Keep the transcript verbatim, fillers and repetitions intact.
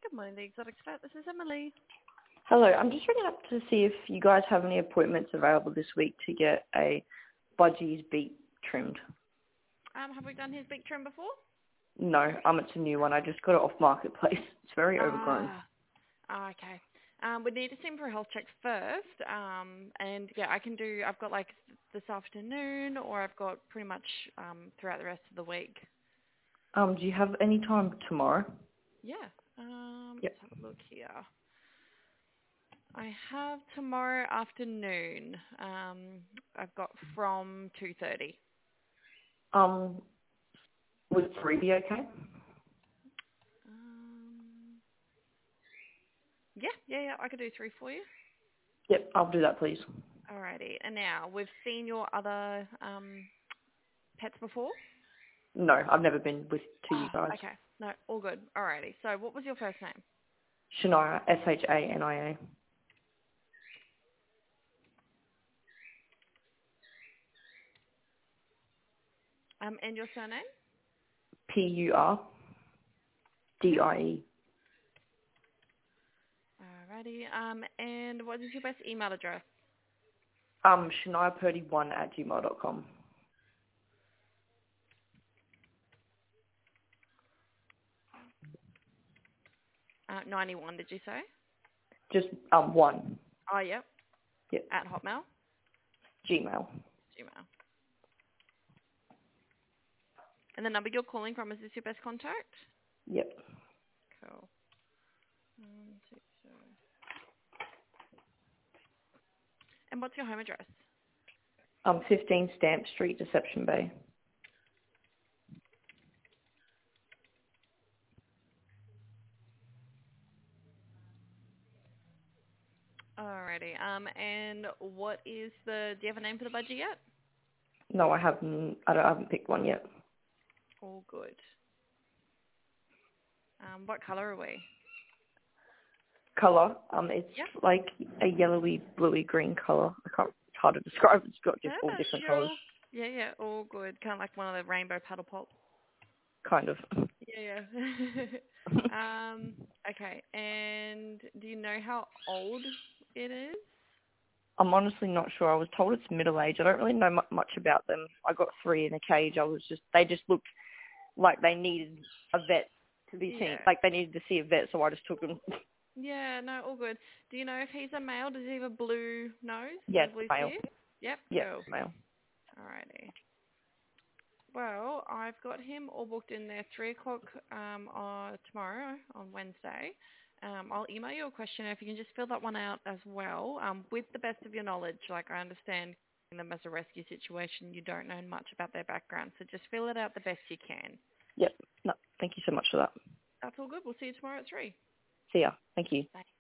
Good morning, the Exotic Vet. This is Emily. Hello, I'm just ringing up to see if you guys have any appointments available this week to get a Budgie's beak trimmed. Um, have we done his big trim before? No, um, it's a new one. I just got it off Marketplace. It's very overgrown. Ah, ah, okay. Um, we need to see him for a health check first. Um, and yeah, I can do. I've got like this afternoon, or I've got pretty much um throughout the rest of the week. Um, do you have any time tomorrow? Yeah. Um, let's Yep. have a look here. I have tomorrow afternoon. Um, I've got from two thirty. Um, would three be okay? Um, yeah, yeah, yeah. I could do three for you. Yep, I'll do that, please. Alrighty. And now, we've seen your other um, pets before? No, I've never been with to you Ah, guys. okay. No, all good. Alrighty. So what was your first name? Shania, S H A N I A. Um, and your surname? P U R D I E. Alrighty. Um, and what is your best email address? Um, Shania Purdy one at gmail dot com. Uh, ninety-one, did you say? Just um one. Oh, yep. Yep. At Hotmail? Gmail. Gmail. And the number you're calling from, is this your best contact? Yep. Cool. One, two, zero. And what's your home address? Um, fifteen Stamp Street, Deception Bay. Alrighty. Um, and what is the, do you have a name for the budgie yet? No, I haven't. I, don't, I haven't picked one yet. All good. Um, what colour are we? Color. Um, it's Yep. like a yellowy, bluey, green color. I can't. It's hard to describe. It's got Yeah, just all different colors, sure. Yeah, yeah, all good. Kind of like one of the rainbow paddle pops. kind of. Yeah, yeah. um, okay, and do you know how old it is? I'm honestly not sure. I was told it's middle age. I don't really know mu- much about them. I got three in a cage. I was just. They just looked like they needed a vet to be seen. Yeah. Like they needed to see a vet, so I just took them. Yeah, no, all good. Do you know if he's a male? Does he have a blue nose Yes, and blue male. teeth? Yep, Yes, cool. male. Alrighty. Well, I've got him all booked in there, three o'clock um, on tomorrow on Wednesday. Um, I'll email you a questionnaire if you can just fill that one out as well, um, with the best of your knowledge. Like I understand them as a rescue situation, you don't know much about their background, so just fill it out the best you can. Yep. No, thank you so much for that. That's all good. We'll see you tomorrow at three. See ya. Thank you. Bye.